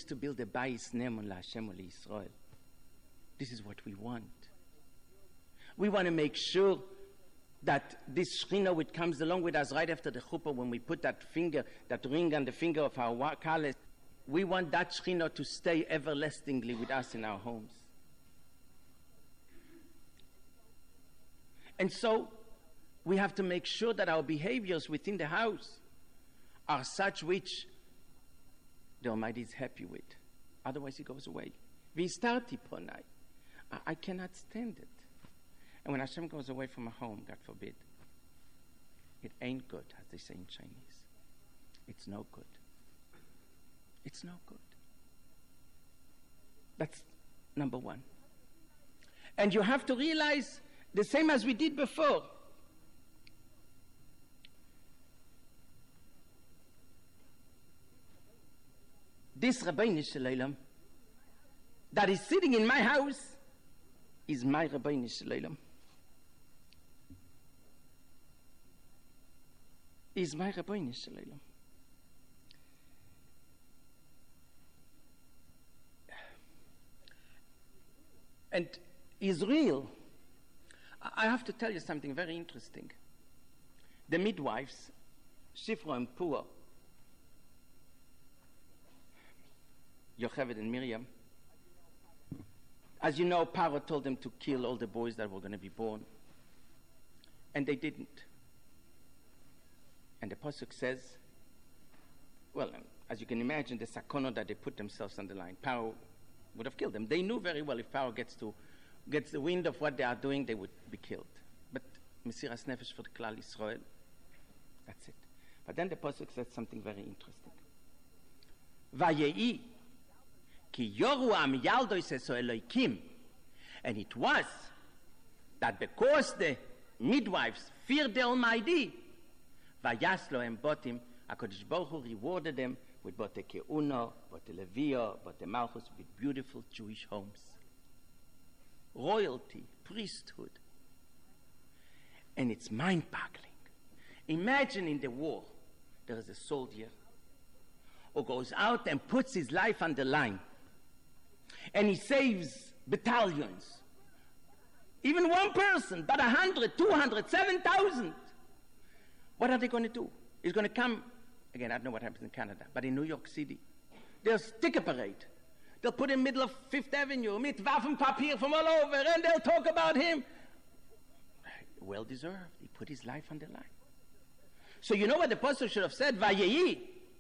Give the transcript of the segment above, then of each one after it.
to build a Bayis Ne'emun LaHashem u'LiYisrael. This is what we want. We want to make sure that this Shechina which comes along with us right after the chuppah, when we put that finger, that ring on the finger of our kalis, we want that Shechina to stay everlastingly with us in our homes. And so we have to make sure that our behaviors within the house are such which the Almighty is happy with. Otherwise, He goes away. V'istarti ponai. I cannot stand it. And when Hashem goes away from a home, God forbid, it ain't good, as they say in Chinese. It's no good. It's no good. That's number one. And you have to realize, the same as we did before, this Rabbeinu Shalom that is sitting in my house is my Rabbeinu Shalom. Is my Rabbeinu Shalom. And Israel, I have to tell you something very interesting. The midwives, Shifra and Pua, Yocheved and Miriam, as you know, Paro told them to kill all the boys that were going to be born. And they didn't. And the Pasuk says, well, as you can imagine, the sakona that they put themselves on the line, Paro would have killed them. They knew very well if Paro gets the wind of what they are doing, they would be killed. But Mesiras Nefesh for the Klal Yisrael, that's it. But then the Pasuk says something very interesting. Vaye'i ki yoru am yaldois eso Elokim. And it was that because the midwives feared the Almighty, Vayaslo and Botim, HaKadosh Baruch Hu rewarded them with Bote Keuno, Bote Levio, Bote Malchus, with beautiful Jewish homes. Royalty, priesthood. And it's mind-boggling. Imagine in the war, there is a soldier who goes out and puts his life on the line. And he saves battalions. Even one person, but 100, 200, 7,000. What are they going to do? He's going to come, again, I don't know what happens in Canada, but in New York City, there's sticker parade. They'll put him in the middle of Fifth Avenue, mit Waffenpapier from all over, and they'll talk about him. Well deserved. He put his life on the line. So you know what the apostle should have said? Vayehi.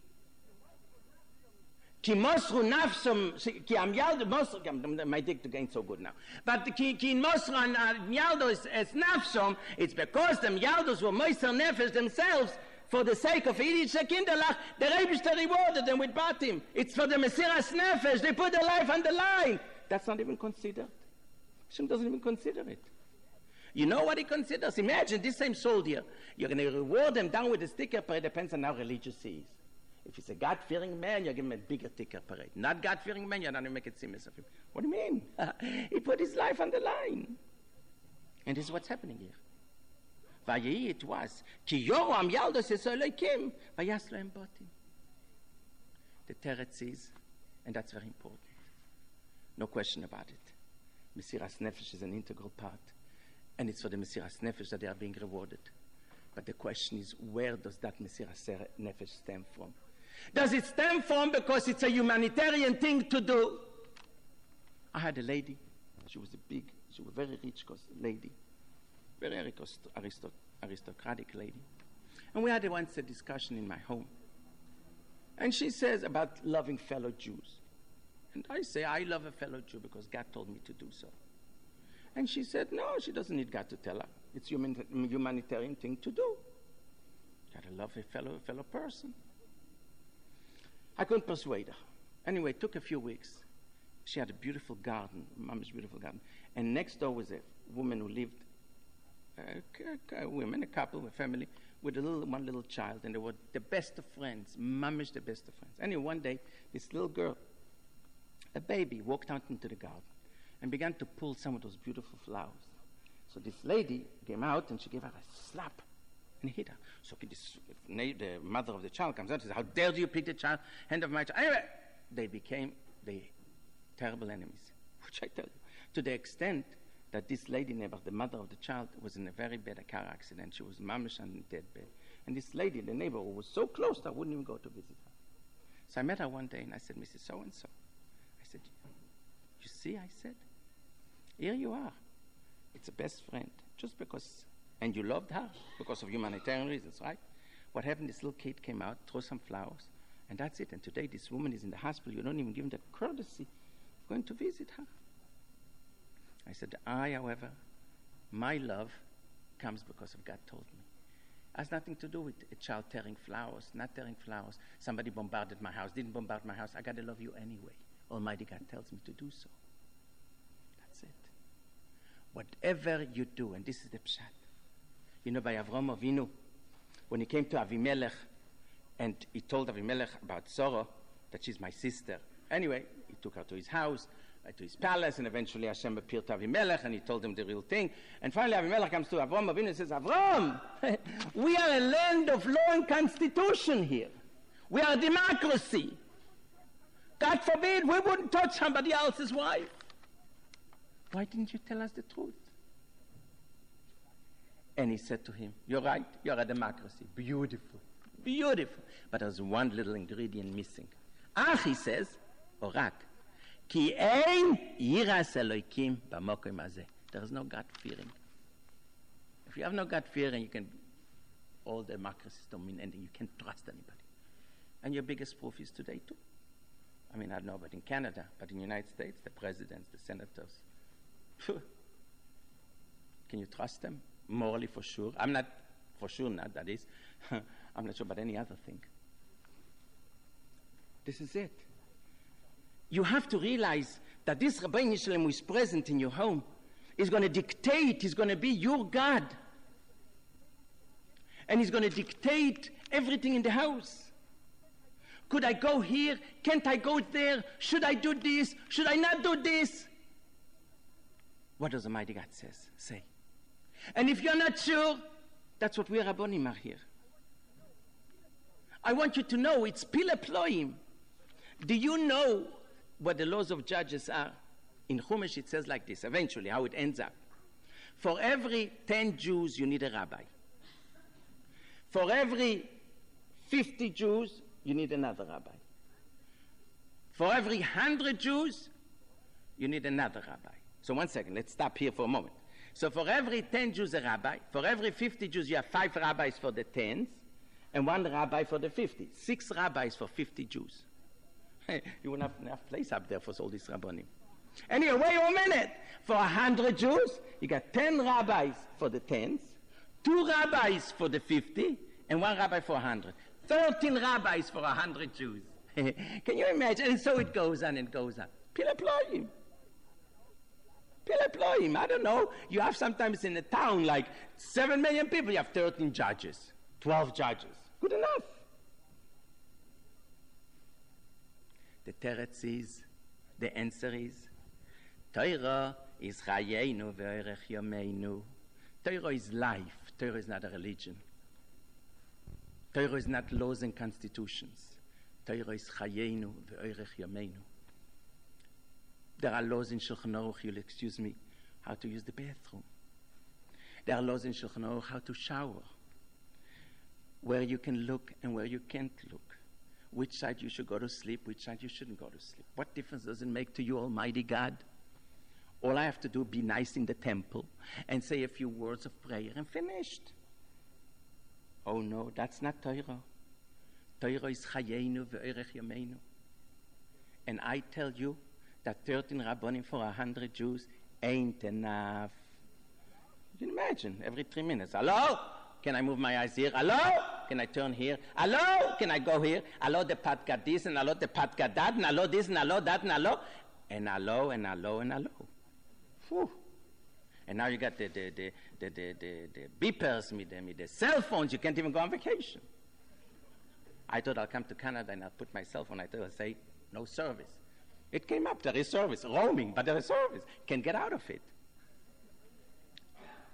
Ki mosru nafsom, ki am yaldo, my dictation ain't so good now. But ki mosru yaldo es nafsom, it's because the yaldos were moiser nefesh themselves, for the sake of Yiddish Kinderlach, the Rebbe rewarded them with Batim. It's for the Mesiras Nefesh. They put their life on the line. That's not even considered. Hashem doesn't even consider it. You know what he considers? Imagine this same soldier. You're going to reward them down with a sticker parade. Depends on how religious he is. If he's a God-fearing man, you give him a bigger sticker parade. Not God-fearing man, you're not going to make it seamless of him. What do you mean? He put his life on the line. And this is what's happening here. Vayehi it was. Ki yoru am yaldos es Elokim, vayaslo em botim. The Teretz is, and that's very important. No question about it. Mesiras Nefesh is an integral part. And it's for the Mesiras Nefesh that they are being rewarded. But the question is, where does that Mesiras Nefesh stem from? Does it stem from because it's a humanitarian thing to do? I had a lady. She was a very rich lady. Very aristocratic lady. And we had once a discussion in my home. And she says about loving fellow Jews. And I say, I love a fellow Jew because God told me to do so. And she said, no, she doesn't need God to tell her. It's a humanitarian thing to do. You gotta love a fellow person. I couldn't persuade her. Anyway, it took a few weeks. She had a beautiful garden, Mama's beautiful garden. And next door was a woman who lived, a couple, a family, with one little child. And they were the best of friends, Mama's the best of friends. Anyway, one day, this little girl, a baby, walked out into the garden and began to pull some of those beautiful flowers. So this lady came out and she gave her a slap and hit her. So the mother of the child comes out and says, how dare you pick the hand of my child? Anyway, they became the terrible enemies, which I tell you, to the extent that this lady neighbor, the mother of the child, was in a very bad car accident. She was mamish on the deathbed. And this lady, the neighbor, was so close that I wouldn't even go to visit her. So I met her one day and I said, Mrs. So-and-so. I said, you see, I said, here you are. It's a best friend. Just because, and you loved her because of humanitarian reasons, right? What happened, this little kid came out, threw some flowers, and that's it. And today this woman is in the hospital. You don't even give them the courtesy of going to visit her. I said, however, my love comes because of God told me. It has nothing to do with a child tearing flowers, not tearing flowers. Somebody bombarded my house, didn't bombard my house. I got to love you anyway. Almighty God tells me to do so. That's it. Whatever you do, and this is the pshat. You know, by Avram Avinu, when he came to Avimelech, and he told Avimelech about Sarah, that she's my sister. Anyway, he took her to his house, to his palace, and eventually Hashem appeared to Avimelech, and he told him the real thing. And finally Avimelech comes to Avram Avinu and says, Avram, we are a land of law and constitution here. We are a democracy. God forbid we wouldn't touch somebody else's wife. Why didn't you tell us the truth? And he said to him, you're right, you're a democracy. Beautiful, beautiful. But there's one little ingredient missing. He says, Orak, ki ein yiras Elokim b'mokom hazeh. There is no God-fearing. If you have no God-fearing, all democracies don't mean anything. You can't trust anybody. And your biggest proof is today, too. I mean, I don't know about in Canada, but in the United States, the presidents, the senators, can you trust them? Morally, for sure. I'm not, for sure not, that is. I'm not sure about any other thing. This is it. You have to realize that this Rabbeinu Shalom who is present in your home is going to dictate, he's going to be your God. And he's going to dictate everything in the house. Could I go here? Can't I go there? Should I do this? Should I not do this? What does Almighty God say? And if you're not sure, that's what we Rabbonim are here. I want you to know it's Pile Ploim. Do you know what the laws of judges are? In Chumash it says like this, eventually, how it ends up. For every 10 Jews, you need a rabbi. For every 50 Jews, you need another rabbi. For every 100 Jews, you need another rabbi. So 1 second, let's stop here for a moment. So for every 10 Jews, a rabbi. For every 50 Jews, you have 5 rabbis for the 10s, and 1 rabbi for the 50. 6 rabbis for 50 Jews. You wouldn't have enough place up there for all these rabbonim. Anyway, wait a minute. For 100 Jews, you got 10 rabbis for the 10s, 2 rabbis for the 50, and 1 rabbi for 100. 13 rabbis for 100 Jews. Can you imagine? And so it goes on and goes on. Pile Ploim. Pile Ploim. I don't know. You have sometimes in a town like 7 million people, you have 13 judges, 12 judges. Good enough. The teretz is, the answer is, Torah is chayenu ve'orech yomeinu. Torah is life. Torah is not a religion. Torah is not laws and constitutions. Torah is chayenu ve'orech yomeinu. There are laws in Shulchan Aruch, you'll excuse me, how to use the bathroom. There are laws in Shulchan Aruch how to shower, where you can look and where you can't look, which side you should go to sleep, which side you shouldn't go to sleep. What difference does it make to you, Almighty God? All I have to do is be nice in the temple and say a few words of prayer and finished. Oh no, that's not Torah. Torah is chayenu ve'orech yomeinu. And I tell you that 13 rabbonim for 100 Jews ain't enough. You can imagine, every 3 minutes. Hello? Can I move my eyes here? Hello? Can I turn here? Hello? Can I go here? Hello, the pat got this, and hello, the pat got that, and hello, this, and hello, that, and hello. And hello, and hello, and hello. Whew. And now you got the beepers, with the cell phones. You can't even go on vacation. I thought I'll come to Canada and I'll put my cell phone. I thought I'll say, no service. It came up, there is service, roaming, but there is service. Can't get out of it.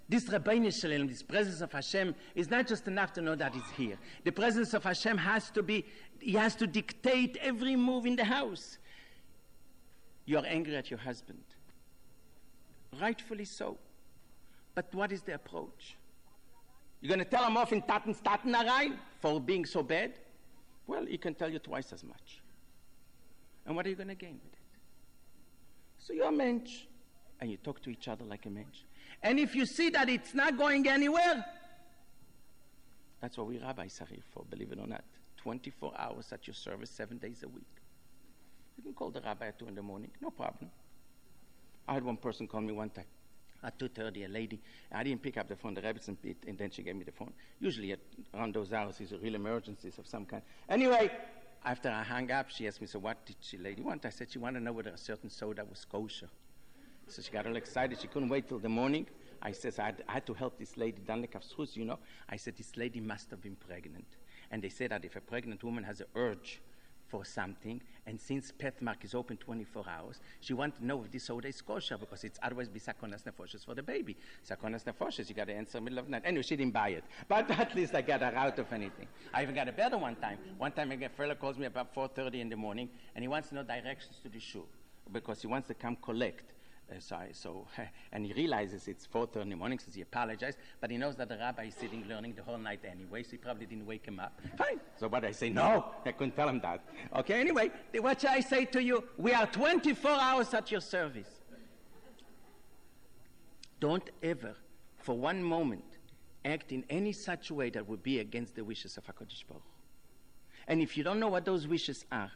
This Rabbeinu Shalom, this presence of Hashem, is not just enough to know that it's here. The presence of Hashem has to be, he has to dictate every move in the house. You're angry at your husband. Rightfully so. But what is the approach? You're going to tell him off in Taten Arai for being so bad? Well, he can tell you twice as much. And what are you going to gain with it? So you're a mensch, and you talk to each other like a mensch. And if you see that it's not going anywhere, that's what we rabbis are here for, believe it or not. 24 hours at your service, 7 days a week. You can call the rabbi at 2 in the morning, no problem. I had one person call me one time at 2:30, a lady. I didn't pick up the phone, the Rebbetzin picked, and then she gave me the phone. Usually around those hours, it's a real emergencies of some kind. Anyway, after I hung up, she asked me, so what did the lady want? I said she wanted to know whether a certain soda was kosher. So she got all excited. She couldn't wait till the morning. I said, I had to help this lady, you know. I said, this lady must have been pregnant. And they say that if a pregnant woman has an urge for something, and since Petmark is open 24 hours, she wanted to know if this soda is kosher, because it's otherwise be sakonas nefoshes for the baby. Sakonas nefoshes, you got to answer in the middle of the night. Anyway, she didn't buy it. But at least I got her out of anything. I even got a better one time. One time a fellow calls me about 4:30 in the morning, and he wants to know directions to the shul, because he wants to come collect. And he realizes it's 4:30 in the morning, so he apologized, but he knows that the rabbi is sitting learning the whole night anyway, so he probably didn't wake him up. Fine. So what I say, no, I couldn't tell him that. Okay, anyway, what shall I say to you? We are 24 hours at your service. Don't ever, for one moment, act in any such way that would be against the wishes of HaKadosh Baruch Hu. And if you don't know what those wishes are,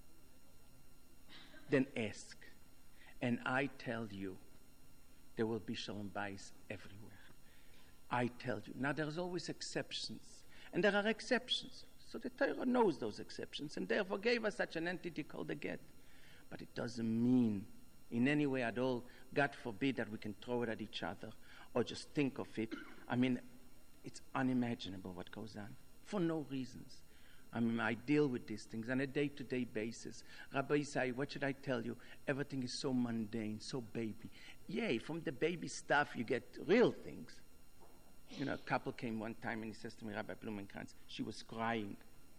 then ask. And I tell you, there will be shalom bayis everywhere. I tell you. Now, there's always exceptions. And there are exceptions. So the Torah knows those exceptions and therefore gave us such an entity called the get. But it doesn't mean in any way at all, God forbid, that we can throw it at each other or just think of it. I mean, it's unimaginable what goes on for no reasons. I mean, I deal with these things on a day-to-day basis. Rabbi Isai, what should I tell you? Everything is so mundane, so baby. Yay, from the baby stuff, you get real things. You know, a couple came one time and he says to me, Rabbi Blumenkranz, she was crying.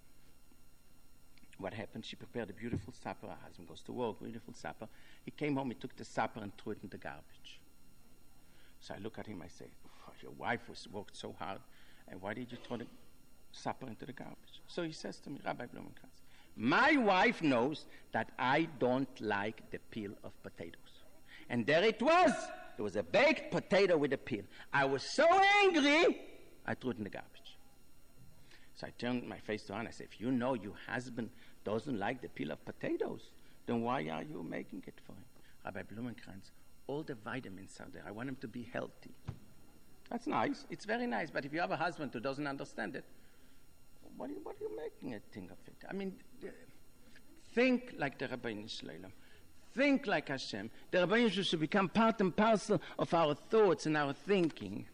What happened? She prepared a beautiful supper. Her husband goes to work, beautiful supper. He came home, he took the supper and threw it in the garbage. So I look at him, I say, oh, your wife worked so hard, and why did you throw the supper into the garbage? So he says to me, Rabbi Blumenkranz, my wife knows that I don't like the peel of potatoes. And there it was. There was a baked potato with a peel. I was so angry, I threw it in the garbage. So I turned my face to her and I said, if you know your husband doesn't like the peel of potatoes, then why are you making it for him? Rabbi Blumenkranz, all the vitamins are there. I want him to be healthy. That's nice. It's very nice. But if you have a husband who doesn't understand it, what are you making a thing of it? I mean, think like the Rabbeinu Shalom. Think like Hashem. The Rabbeinu should become part and parcel of our thoughts and our thinking.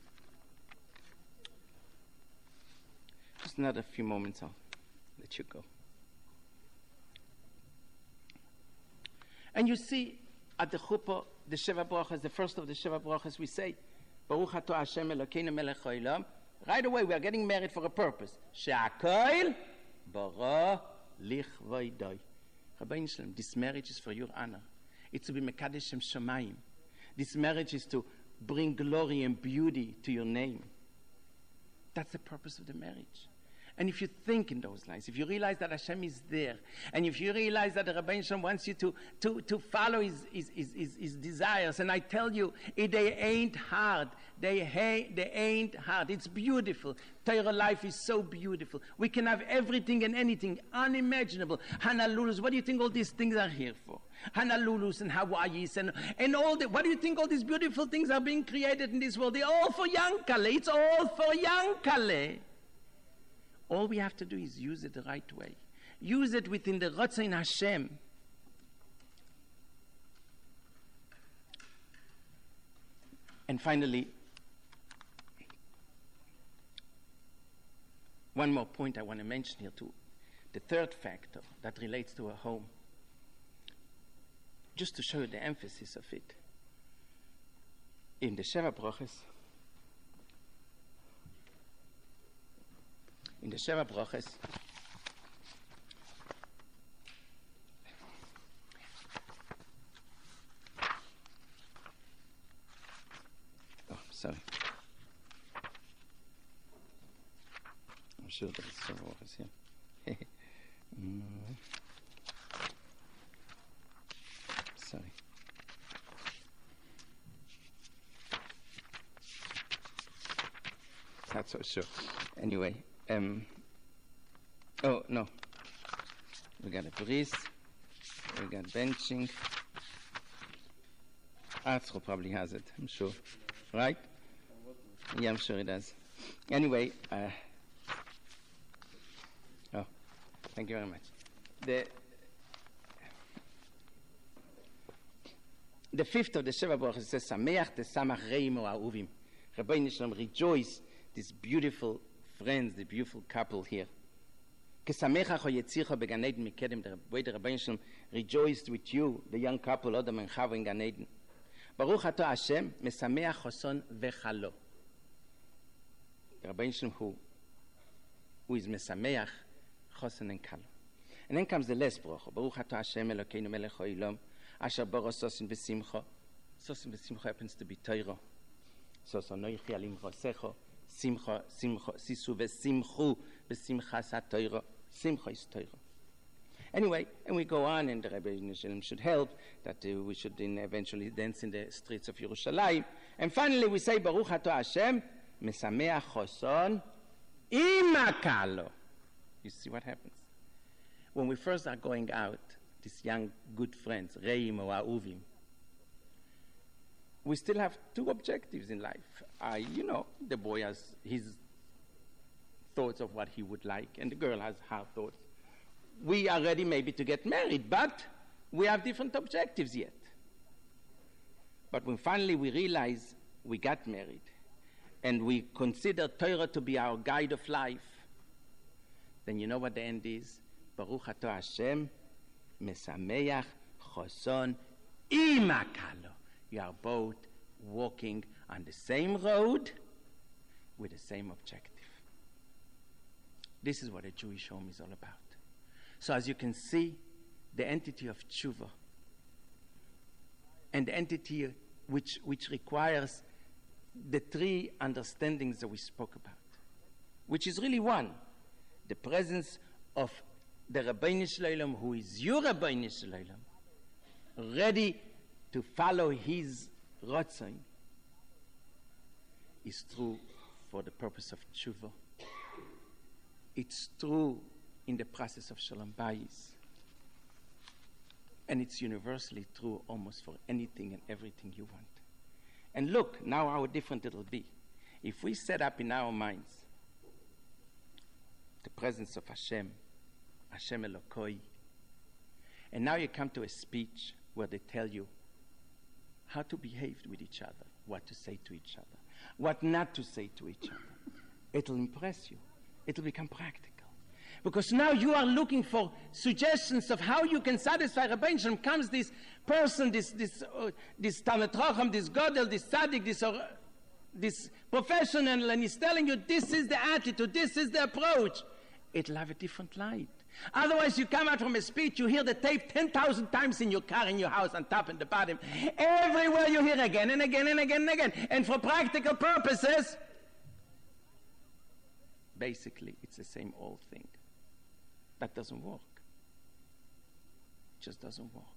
Just another few moments, I'll let you go. And you see, at the chuppah, the Sheva Brachas, the first of the Sheva Brachas, we say, Baruch atah Hashem Elokeinu melech haolam. Right away, we are getting married for a purpose. She'akol bara lichvoidoi. Rabbeinu Shalom, this marriage is for your honor. It's to be Mekadesh Shem Shamayim. This marriage is to bring glory and beauty to your name. That's the purpose of the marriage. And if you think in those lines, if you realize that Hashem is there, and if you realize that the Rabbeinu Shalom wants you to follow his desires, and I tell you, they ain't hard. They ain't hard. It's beautiful. Torah life is so beautiful. We can have everything and anything, unimaginable. Hanalulus, what do you think all these things are here for? Hanalulus and Hawaiis and all the, what do you think all these beautiful things are being created in this world? They're all for Yankale. It's all for Yankale. All we have to do is use it the right way. Use it within the Ratzon Hashem. And finally, one more point I want to mention here too. The third factor that relates to a home. Just to show you the emphasis of it. In the Sheva Brachas, in the Sheva Broches, sorry. I'm sure that it's Sheva Broches here. Sorry. Not so sure. Anyway, oh no, we got a bris, we got benching. Arthur probably has it, I'm sure, right? Yeah, I'm sure it does. Anyway, oh, thank you very much. The fifth of the Sheva Broches says, Sameach tesamach reimo ha'uvim. Rabbeinu Shalom, rejoice, these beautiful friends, the beautiful couple here. Kesamecha cho yetzircha began Eden mikedem, the way the Rabbeinu Shalom rejoiced with you, the young couple, Adam and Chava in Gan Eden. Baruch atah Hashem, mesameach choson vechalo. The Rabbeinu Shalom who is mesameach choson and kalo. And then comes the last bracha. Baruch atah Hashem Elokeinu melech ha'olam. Asher baro sosin v'simcha. Sosin v'simcha happens to be Torah. Sosin noichi alim vosecho. Simcha, sisu v'simchu v'simchas ha-Torah. Simcha is Torah. Anyway, and we go on, and the Rebbe Shalom should help that we should eventually dance in the streets of Yerushalayim. And finally, we say Baruch atah Hashem mesameach choson imakalo. You see what happens when we first are going out. These young good friends, Reim or Ahuvim, we still have two objectives in life. The boy has his thoughts of what he would like, and the girl has her thoughts. We are ready maybe to get married, but we have different objectives yet. But when finally we realize we got married, and we consider Torah to be our guide of life, then you know what the end is? Baruch atah Hashem mesameach choson imakalo. You are both walking on the same road with the same objective. This is what a Jewish home is all about. So as you can see, the entity of tshuva and the entity which requires the three understandings that we spoke about, which is really one, the presence of the Rabbeinu Shalom, who is your Rabbeinu Shalom, ready to follow his Ratzon, is true for the purpose of tshuva. It's true in the process of Shalom Bayis. And it's universally true almost for anything and everything you want. And look, now how different it'll be. If we set up in our minds the presence of Hashem Elokoi, and now you come to a speech where they tell you how to behave with each other, what to say to each other, what not to say to each other. It'll impress you. It'll become practical. Because now you are looking for suggestions of how you can satisfy Rabbeinu Shalom. Comes this person, this Talmid Chacham, this Godel, this Tzaddik, this professional, and he's telling you this is the attitude, this is the approach. It'll have a different light. Otherwise, you come out from a speech, you hear the tape 10,000 times in your car, in your house, on top and the bottom. Everywhere you hear again and again and again and again. And for practical purposes, basically, it's the same old thing. That doesn't work. It just doesn't work.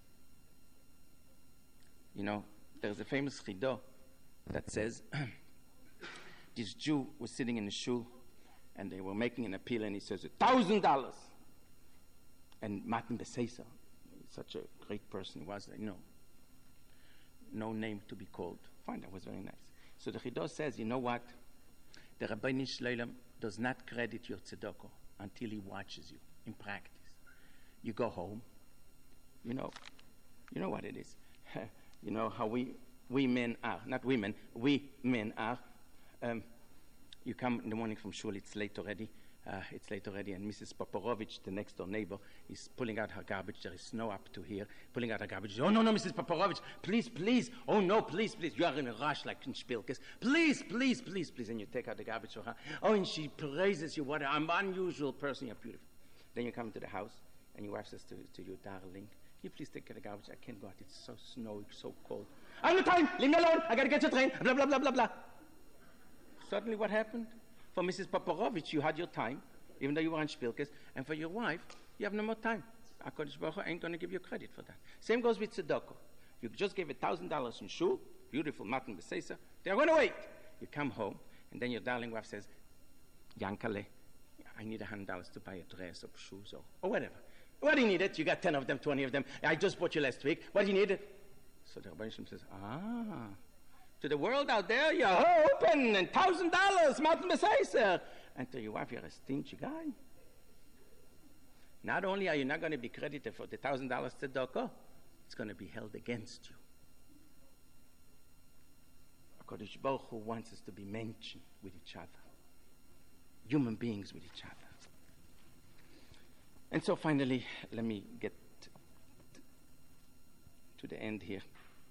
There's a famous chidah that says, this Jew was sitting in a shul, and they were making an appeal, and he says, $1,000. And Matan Beseisa, such a great person he was, no name to be called. Fine, that was very nice. So the Chidah says, you know what? The Rabbeinu Shalom does not credit your tzedakah until he watches you in practice. You go home, you know what it is. You know how we men are, not women, we men are. You come in the morning from shul, it's late already. It's late already, and Mrs. Poporovich, the next door neighbor, is pulling out her garbage. There is snow up to here. Pulling out her garbage. Oh, no, Mrs. Poporovich, please, please. Oh, no, please. You are in a rush like in Spielkes. Please. And you take out the garbage for her. Oh, and she praises you. What an unusual person. You're beautiful. Then you come to the house, and your wife says to you, darling, can you please take out the garbage? I can't go out. It's so snowy, so cold. I have no time. Leave me alone. I got to get to the train. Blah, blah, blah, blah, blah. Suddenly what happened? For Mrs. Poporovich, you had your time, even though you were in Spielkes, and for your wife, you have no more time. HaKadosh Baruch Hu ain't going to give you credit for that. Same goes with tzedakah. You just gave $1,000 in shul, beautiful matan b'seisa. They're going to wait. You come home, and then your darling wife says, Yankale, I need $100 to buy a dress or shoes or whatever. What do you need it? You got 10 of them, 20 of them. I just bought you last week. What do you need it? So the Rebbe Shem says, to the world out there, you're open and $1,000, Martin Beseiser. And to your wife, you're a stingy guy. Not only are you not going to be credited for the $1,000 tzedakah, it's going to be held against you. HaKadosh Baruch Hu wants us to be mentioned with each other. Human beings with each other. And so finally, let me get to the end here.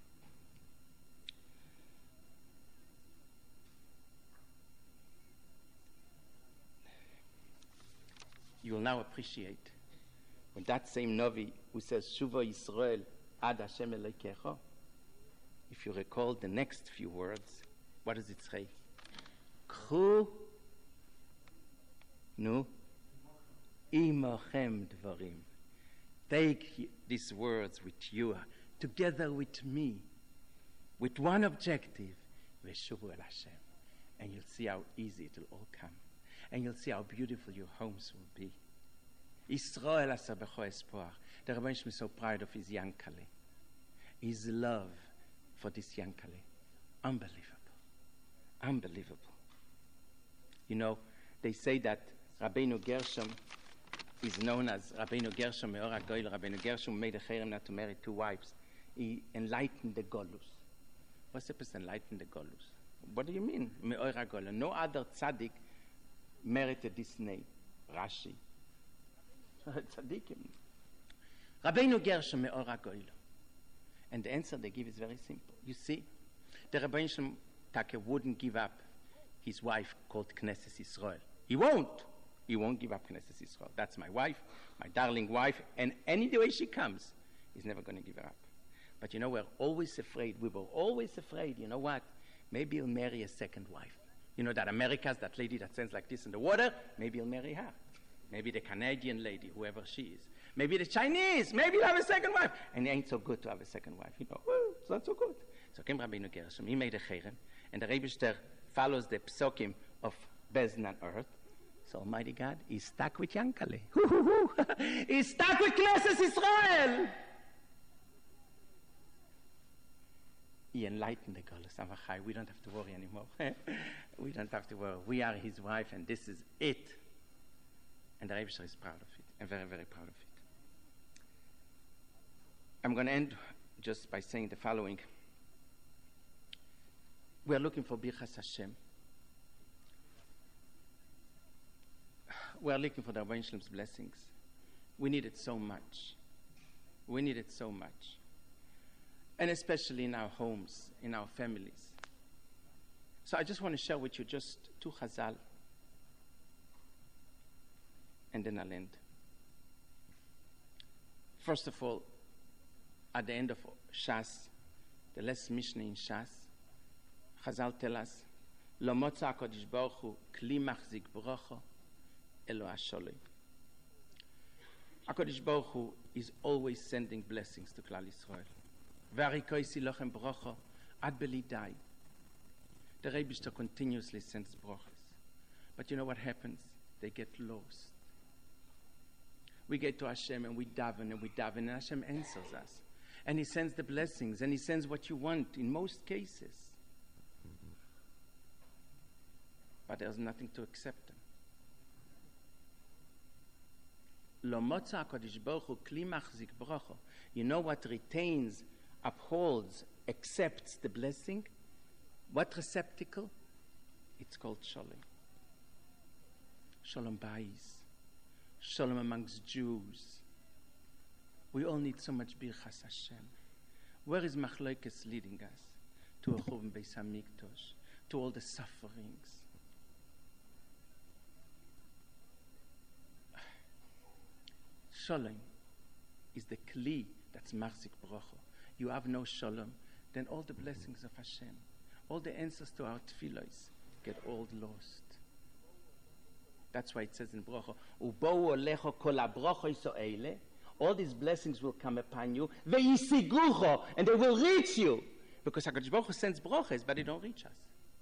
You will now appreciate when that same Navi who says, Shuva Yisrael ad Hashem Elokecha, if you recall the next few words, what does it say? K'chu imochem dvarim. Take these words with you, together with me, with one objective, Veshuvu el Hashem. And you'll see how easy it will all come. And you'll see how beautiful your homes will be. Yisrael asa b'cho espoir. The Rebbe is so proud of his Yankale. His love for this Yankale. Unbelievable. You know, they say that Rabbeinu Gershom is known as Rabbeinu Gershom Me'or HaGoyel. Rabbeinu Gershom made a cherem not to marry 2 wives. He enlightened the Golus. What's the person enlightened the Golus? What do you mean, Me'or HaGoyel? No other tzaddik merited this name. Rashi. Tzaddikim. Rabbeinu Gershom Me'or HaGoyel. And the answer they give is very simple. You see, the Rabbeinu Shem Taka wouldn't give up his wife called Knesset Yisrael. He won't give up Knesset Yisrael. That's my wife, my darling wife, and any way she comes, he's never going to give her up. But you know, we were always afraid, you know what? Maybe he'll marry a second wife. You know that America's, that lady that stands like this in the water, maybe he'll marry her. Maybe the Canadian lady, whoever she is. Maybe the Chinese, maybe he'll have a second wife. And it ain't so good to have a second wife, you know. Well, it's not so good. So came Rabbeinu Gershom, he made a cherem, and the Rebbe follows the psokim of Bezdin and Earth. So Almighty God, he's stuck with Yankale. He's stuck with Knesset Israel. He enlightened the Golus Amachai. We don't have to worry anymore. We don't have to worry. We are his wife, and this is it. And the Rebbe is proud of it, and very, very proud of it. I'm going to end just by saying the following. We are looking for Birchas Hashem. We are looking for the Rebbeinu Shlem's blessings. We need it so much. And especially in our homes, in our families. So I just want to share with you just 2 Chazal. And then I'll end. First of all, at the end of Shas, the last Mishnah in Shas, Chazal tell us, Lo motza HaKadosh Baruch Hu kli machzik bracha elo hasholei. HaKadosh Baruch Hu is always sending blessings to Klal Yisrael. V'arikoisi lochem bracha ad belidai. The Rebbe continuously sends brachas. But you know what happens? They get lost. We get to Hashem and we daven, and Hashem answers us. And He sends the blessings, and He sends what you want in most cases. But there's nothing to accept them. Lo motza HaKadosh Baruch Hu kli machzik bracha. You know what retains, upholds, accepts the blessing? What receptacle? It's called sholem. Shalom Bayis, Shalom amongst Jews. We all need so much Birchas Hashem. Where is Machlokes leading us? To a Churban Beis Hamikdash, to all the sufferings. Shalom is the kli that's Machzik Bracha. You have no Shalom, then all the blessings of Hashem, all the answers to our tefillos get all lost. That's why it says in Bracha, Ubou olecho kol habrachos ha'ele, all these blessings will come upon you, ve'yisigucho, and they will reach you. Because HaKadosh Baruch Hu sends brachas, but they don't reach us.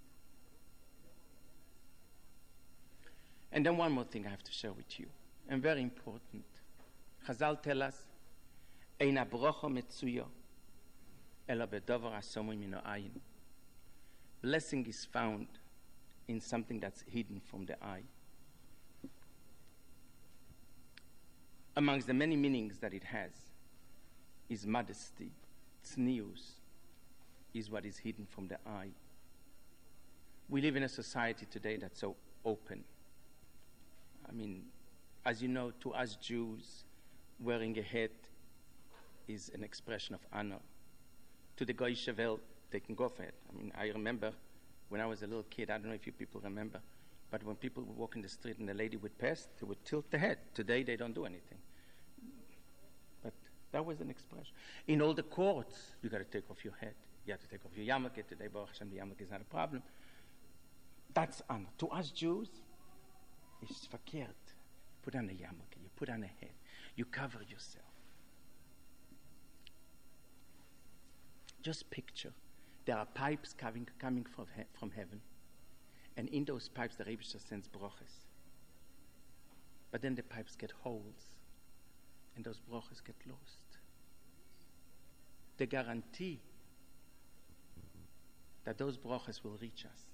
And then one more thing I have to share with you, and very important. Chazal tell us, Ein habracha metzuya, ela bedavar hasomu min ha'ayin. Blessing is found in something that's hidden from the eye. Amongst the many meanings that it has is modesty, tznius, is what is hidden from the eye. We live in a society today that's so open. I mean, as you know, to us Jews, wearing a hat is an expression of honor. To the Goy Shevel, they can go for it. I mean, I remember when I was a little kid, I don't know if you people remember, but when people would walk in the street and the lady would pass, they would tilt the head. Today, they don't do anything. But that was an expression. In all the courts, you got to take off your head. You have to take off your yarmulke. Today, Baruch Hashem, the yarmulke is not a problem. That's honor. To us Jews, it's verkehrt. Put on a yarmulke. You put on a head. You cover yourself. Just picture. There are pipes coming from heaven. And in those pipes, the Rebbe sends brachas. But then the pipes get holes. And those brachas get lost. The guarantee that those brachas will reach us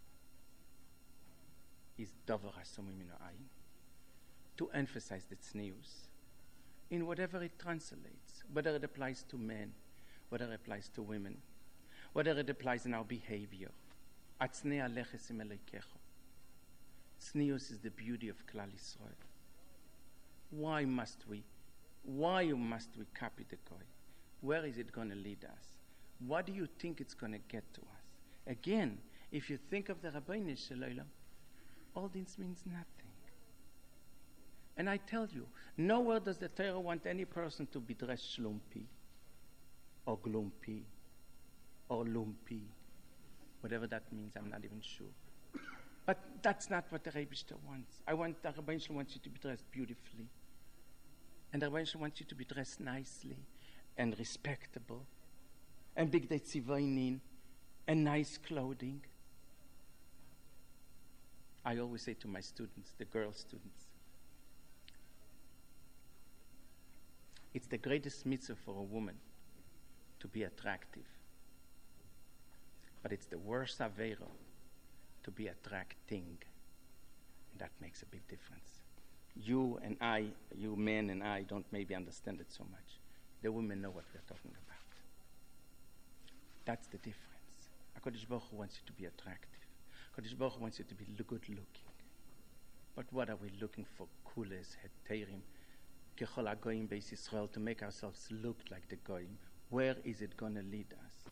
is davar hasomu min ha'ayin. To emphasize the tznius in whatever it translates, whether it applies to men, whether it applies to women, whether it applies in our behavior. Atznei aleches im Elokecha. Tznius is the beauty of Klal Yisrael. Why must we copy the Goy? Where is it going to lead us? What do you think it's going to get to us? Again, if you think of the Rabbeinu Shalom, all this means nothing. And I tell you, nowhere does the Torah want any person to be dressed shlumpi, or glumpi, or lumpi. Whatever that means, I'm not even sure. But that's not what the Rebbe wants. The Rebbe wants you to be dressed beautifully. And the Rebbe wants you to be dressed nicely and respectable and bigdei tzivonin and nice clothing. I always say to my students, the girl students, it's the greatest mitzvah for a woman to be attractive. But it's the worst aveira to be attracting. And that makes a big difference. You men and I, don't maybe understand it so much. The women know what we're talking about. That's the difference. HaKadosh Baruch Hu wants you to be attractive. HaKadosh Baruch Hu wants you to be good looking. But what are we looking for? Kules, heterim, kechol hagoyim beis Yisrael, to make ourselves look like the goyim. Where is it going to lead us?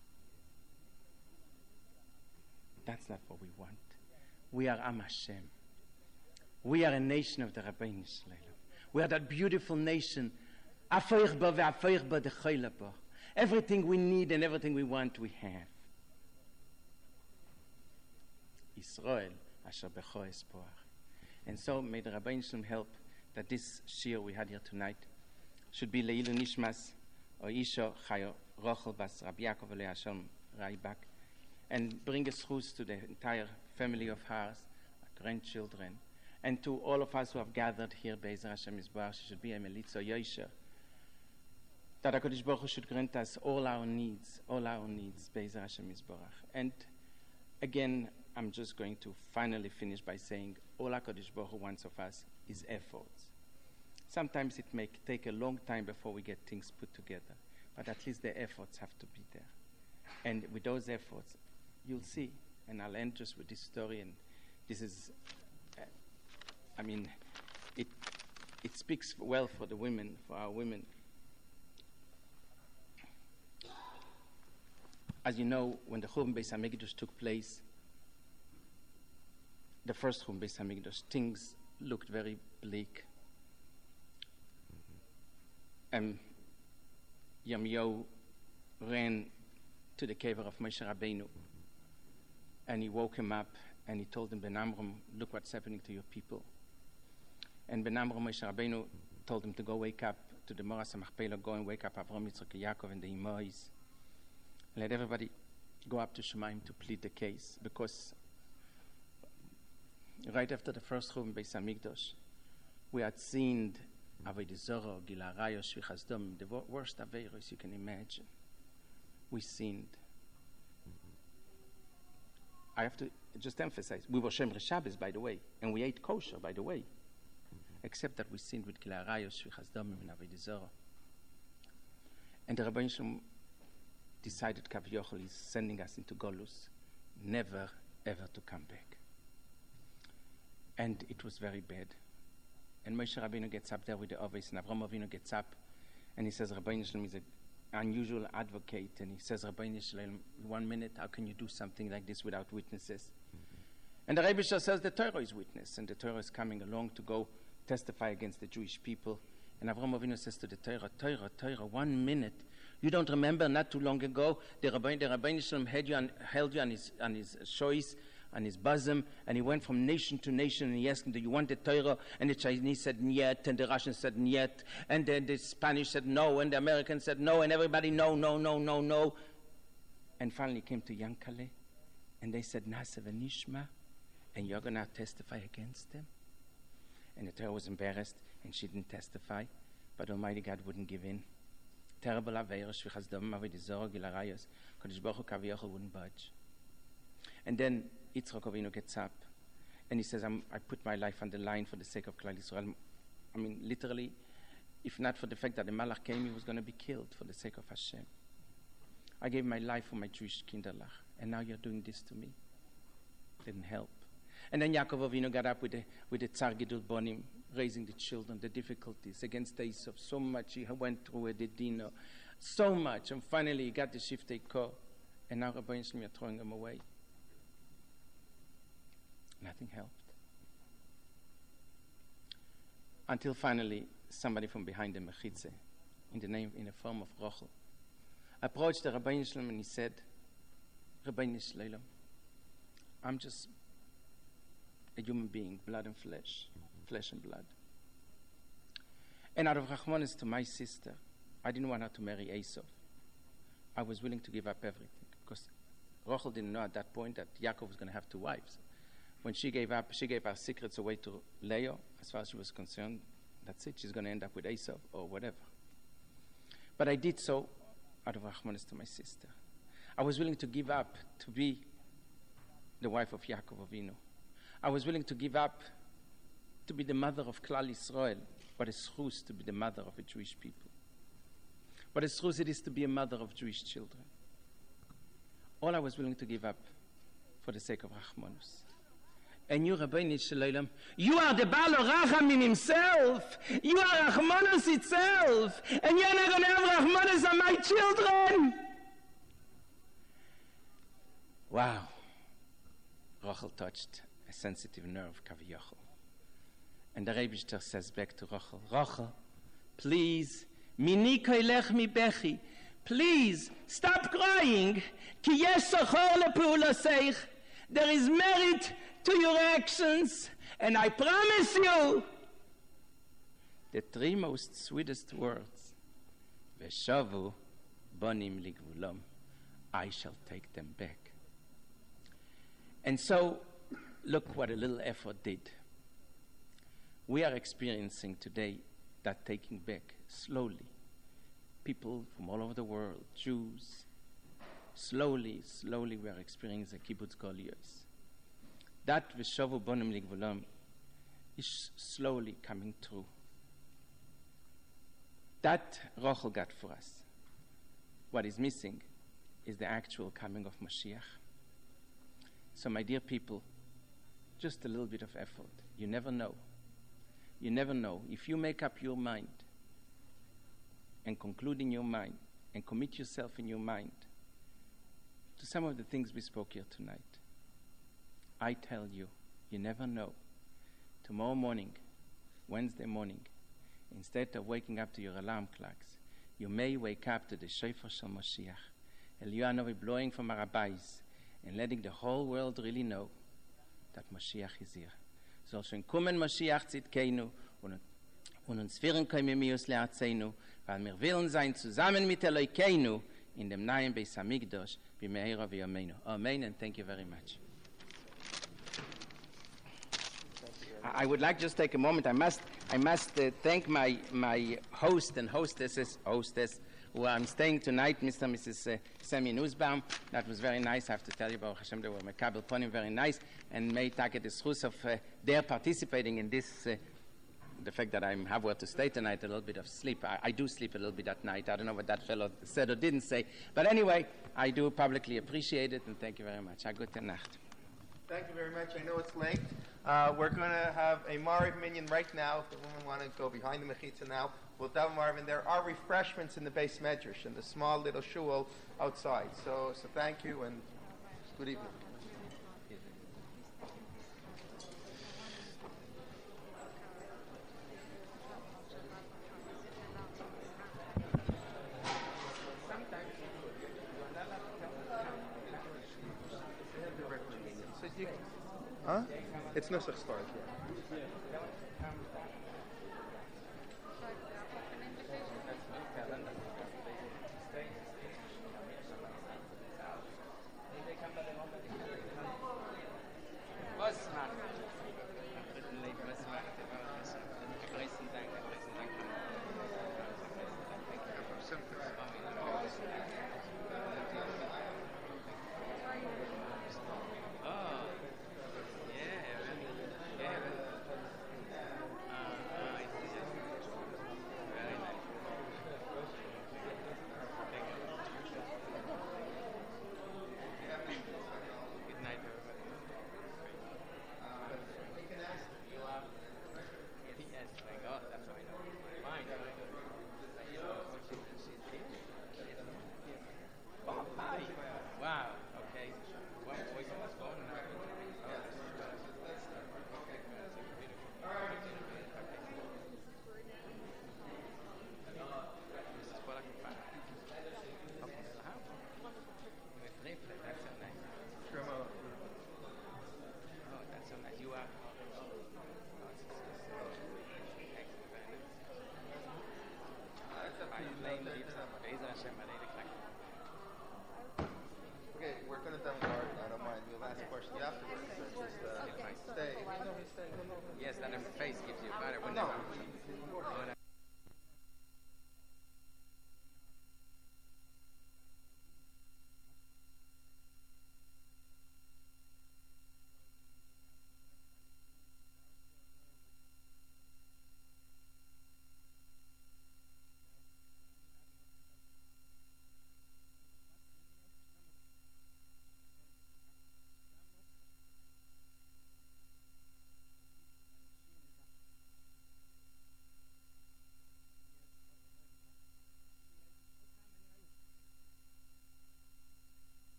That's not what we want. We are Am Hashem. We are a nation of the Rabbeinu Shalom. We are that beautiful nation. Everything we need and everything we want, we have. Israel, asher becho espoach. And so may the Rabbeinu Shalom help that this shir we had here tonight should be Leilu Nishmas or Isha Chayo Rochel Bas Rabbi Yaakov Elei Hashem Raibak, and bring us through to the entire family of ours, grandchildren, and to all of us who have gathered here, Be'ezer Hashem Yisbarach, should be a Melitzo Yosher, that HaKadosh Baruch Hu should grant us all our needs, Be'ezer Hashem Yisbarach. And again, I'm just going to finally finish by saying all HaKadosh Baruch Hu wants of us is efforts. Sometimes it may take a long time before we get things put together, but at least the efforts have to be there. And with those efforts, you'll see, and I'll end just with this story, and this is I mean, it speaks well for the women, for our women. As you know, when the Churban Beis Hamikdash took place, the first Churban Beis Hamikdash, things looked very bleak. Yirmiyahu ran to the cave of Moshe Rabbeinu, and he woke him up, and he told him, Ben Amram, look what's happening to your people. And Ben Amram, Moshe Rabbeinu, told him to go wake up to the Moras HaMachpelah, go and wake up Avram, Yitzchak, and Yaakov, and the Imois. Let everybody go up to Shemaim to plead the case, because right after the first Churban Beis Hamikdash, we had seen Avodah Zarah, Gilui Arayos, Shfichas Dam, the worst Averos you can imagine. We sinned. I have to just emphasize, we were Shemrei Shabbos, by the way, and we ate kosher, by the way, except that we sinned with Gilui Arayos, Shfichas Dam, and Avodah Zarah. And the Rebbeinu Shalom decided Kav Yochel is sending us into Golus, never, ever to come back. And it was very bad. And Moshe Rabbeinu gets up there with the Ovis, and Avraham Avinu gets up, and he says, Rebbeinu Shalom is an unusual advocate, and he says, Rebbeinu Shalom, 1 minute, how can you do something like this without witnesses? And the Rebbe says the Torah is witness, and the Torah is coming along to go testify against the Jewish people. And Avraham Avinu says to the Torah, 1 minute. You don't remember not too long ago, the Rebbeinu Shalom held you on his shois, on his bosom, and he went from nation to nation, and he asked him, do you want the Torah? And the Chinese said, niet, and the Russians said, niet, and then the Spanish said, no, and the Americans said, no, and everybody, no. And finally came to Yankale, and they said, Nasa v'nishma, and you're going to testify against them? And the Torah was embarrassed, and she didn't testify, but Almighty God wouldn't give in. Terrible Averos, Shfichas Dam, Avodah Zarah, Gilui Arayos, Kodesh Baruch Hu, Kav Yochel wouldn't budge. And then Yitzchak Avinu gets up, and he says, I put my life on the line for the sake of Klal Yisrael. I mean, literally, if not for the fact that the Malach came, he was going to be killed for the sake of Hashem. I gave my life for my Jewish Kinderlach, and now you're doing this to me. Didn't help. And then Yaakov Avinu got up with the Tsar Gidul Bonim, raising the children, the difficulties against Esav, so much he went through with the Dino, so much, and finally he got the Shiftei Kor, and now Rebbeinu Shalom, you're throwing him away. Nothing helped. Until finally, somebody from behind the Mechitze, in the form of Rochel, approached the Rebbeinu Shalom and he said, Rebbeinu Shalom, I'm just a human being, blood and flesh and blood. And out of Rachmanis to my sister, I didn't want her to marry Esav. I was willing to give up everything, because Rochel didn't know at that point that Yaakov was going to have 2 wives. When she gave her secrets away to Leah, as far as she was concerned, that's it. She's going to end up with Esav or whatever. But I did so out of Rachmanis to my sister. I was willing to give up to be the wife of Yaakov Avinu. I was willing to give up to be the mother of Klal Yisrael, but it's schus to be the mother of a Jewish people. But it's schus it is to be a mother of Jewish children. All I was willing to give up for the sake of Rachmanus. And you, Rebbeinu Shalom, you are the Baal Rachamim himself. You are Rachmanus itself. And you're not going to have Rachmanus on my children. Wow. Rachel touched a sensitive nerve, Kav Yochel. And the Rebbe says back to Rachel, Rachel, please, mini koilech mi bechi, please, stop crying. Ki yesh sochor lepu'ulaseich. There is merit to your actions, and I promise you, the 3 most sweetest words, Veshavu bonim ligvulam, I shall take them back. And so, look what a little effort did. We are experiencing today that taking back slowly. People from all over the world, Jews, slowly we are experiencing Kibbutz Goliyos. That Veshavu bonim ligvulam is slowly coming true. That Rochel got for us. What is missing is the actual coming of Mashiach. So my dear people, just a little bit of effort. You never know. You never know. If you make up your mind and conclude in your mind and commit yourself in your mind to some of the things we spoke here tonight, I tell you, you never know. Tomorrow morning, Wednesday morning, instead of waking up to your alarm clocks, you may wake up to the Shofar Shel Moshiach, Eliyahu blowing from our rabbis, and letting the whole world really know that Moshiach is here. Soll schon kommen Moshiach Tzidkeinu und uns führen können wir uns learzeinu, weil wir willen sein zusammen mit Elokeinu in dem neuen Beis Hamikdash b'meira v'yameinu. Amen, and thank you very much. I would like just take a moment. I must thank my host and hostess who I'm staying tonight, Mr. and Mrs. Sammy Nussbaum. That was very nice. I have to tell you, Baruch Hashem, they were mekabel ponim, very nice, and may take the schus of their participating in this. The fact that I have where to stay tonight, a little bit of sleep. I do sleep a little bit at night. I don't know what that fellow said or didn't say, but anyway, I do publicly appreciate it, and thank you very much. A gute Nacht. Thank you very much. I know it's late. We're going to have a Mariv minyan right now. If the women want to go behind the mechitza now, we'll have Mariv. And there are refreshments in the base medrash, in the small little shul outside. So thank you and good evening. Huh? It's Nusach storage. Yeah.